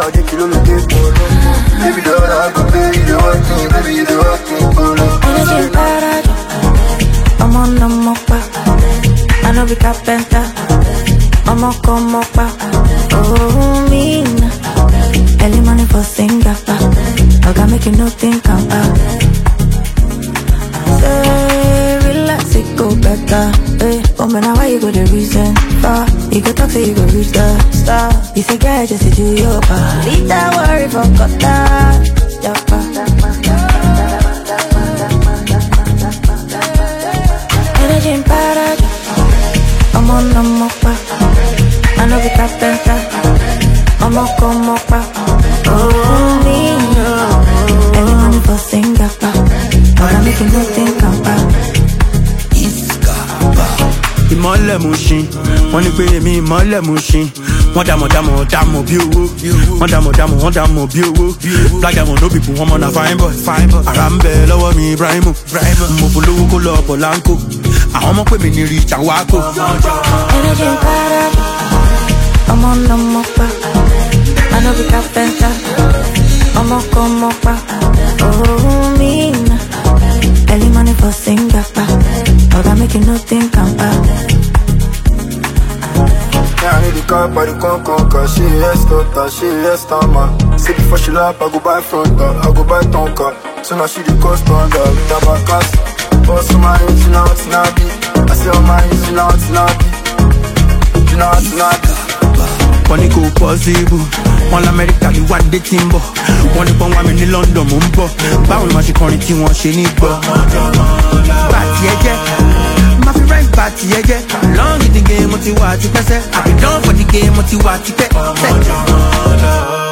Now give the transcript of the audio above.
I'll take you to the baby, the one I go pay you, the one thing, baby, you the one thing, energy paradise. I'm on the mopa. I know we carpenter. I'm on come up. Oh, mean. Early money for Singapore. I can make you no think I'm back. Say, relax, it go better. Hey, oh man, why you go the reason? You go talk, say you go reach the star. You say, girl, just to do your part. Leave that worry for Qatar. Energy in paradise. I'm on the mopa. I know we carpenter. I'm on come up. Oh, me. Every money for Singapore. I can make you no think I'm back. Ìmọ̀lẹ̀ Mushin, wọ́n ní pé èmi ìmọ̀lẹ̀ Mushin. Wọ́n dàmọ̀ bí owó. Wọ́n dàmọ̀ bí owó. Black diamond no people, wọ́n mọ̀ na fine boy. Ara ń bẹ lọ́wọ́ mi Ibrahimu. Mo polówó kó lọ Polanco. Àwọn ọmọ pè mí ní Rich and Wako. Energy in paradise. I'm on the mopa. I know we carpenter. I'm on come up. Oh, mean. Early money for Singapore. I can make you no think I'm back. Yeah, I need the car, but the con, she yes, man. Say before she lap, I go buy front door, I go buy tonka. So now she the cost on the with the back ass. Boss on my engine out, snappy. I say on my engine out, snappy. You know it's not. Wọ́n ní kò possible, wọ́n l'Amẹ́ríkà ní wá dé tí ń bọ̀. Wọ́n ní pọ́n wá mi ní London mò ń bọ̀. Báwo ni wọ́n ṣe kọrin tí wọ́n ṣe ní gbọ́? Bá tiẹ̀ jẹ́, má fi rent bá tiẹ̀ jẹ́. Long in the game mo ti wà tipẹ́ sẹ́, I be done for the game mo ti wà tipẹ́ sẹ́.